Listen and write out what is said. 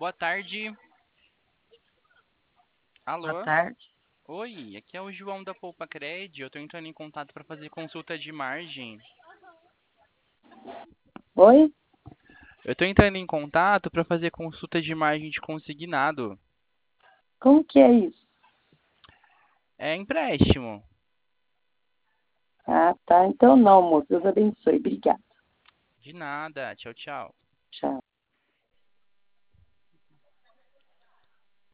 Boa tarde. Boa Alô? tarde. Oi, aqui é o João da Poupa Cred. Eu tô entrando em contato para fazer consulta de margem. Oi? Eu tô entrando em contato para fazer consulta de margem de consignado. Como que é isso? É empréstimo. Ah, tá. Então não, moço. Deus abençoe. Obrigada. De nada. Tchau, tchau. Tchau.